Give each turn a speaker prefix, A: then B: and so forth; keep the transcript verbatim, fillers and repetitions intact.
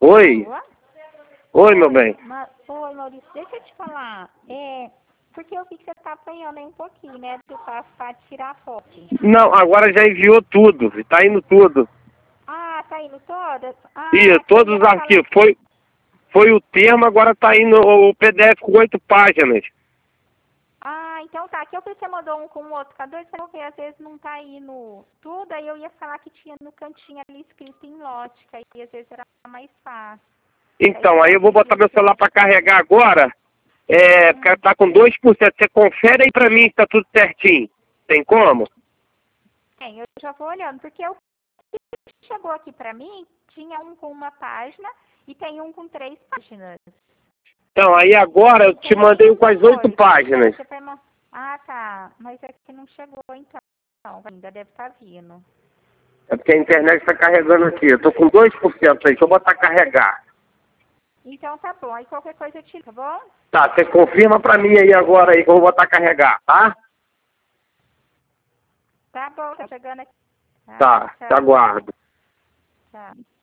A: Oi.
B: Alô?
A: Oi, meu bem.
B: Ma- Oi, Maurício, deixa eu te falar. É, porque eu vi que você tá apanhando aí um pouquinho, né? Do passo para tirar foto.
A: Não, agora já enviou tudo. Tá indo tudo.
B: Ah, tá indo todas?
A: Ih,
B: Ah, você
A: todos
B: ia
A: os
B: me falar.
A: arquivos. Foi, foi o termo, agora tá indo o P D F com oito páginas.
B: Ah, então tá. Que eu vi que você mandou um com o outro. Cada dois porque às vezes não tá indo tudo. Aí eu ia falar que tinha no cantinho ali escrito em lote, que aí às vezes era mais fácil. Aí você
A: Então, aí eu vou botar
B: conseguia
A: meu celular
B: ter.
A: pra carregar agora. É, porque
B: Hum.
A: tá com dois por cento. Você confere aí pra mim se tá tudo certinho. Tem como?
B: Bem, eu já vou olhando, porque o que chegou aqui pra mim tinha um com uma página e tem um com três páginas.
A: Então, aí agora eu
B: Não
A: te
B: sei aí
A: mandei um
B: como
A: com
B: que
A: as oito
B: foi.
A: páginas.
B: Você foi ma- Ah, tá. Mas é que não chegou então. Não, ainda deve estar vindo.
A: É porque a internet tá carregando aqui. Eu tô com dois por cento aí. Deixa eu botar carregar.
B: Então tá bom. Aí qualquer coisa eu tiro, tá bom?
A: Tá, você confirma pra mim aí agora aí que eu vou botar carregar, tá?
B: Tá bom, tá chegando aqui. Tá,
A: Tá, te
B: tchau.
A: aguardo.
B: Tchau.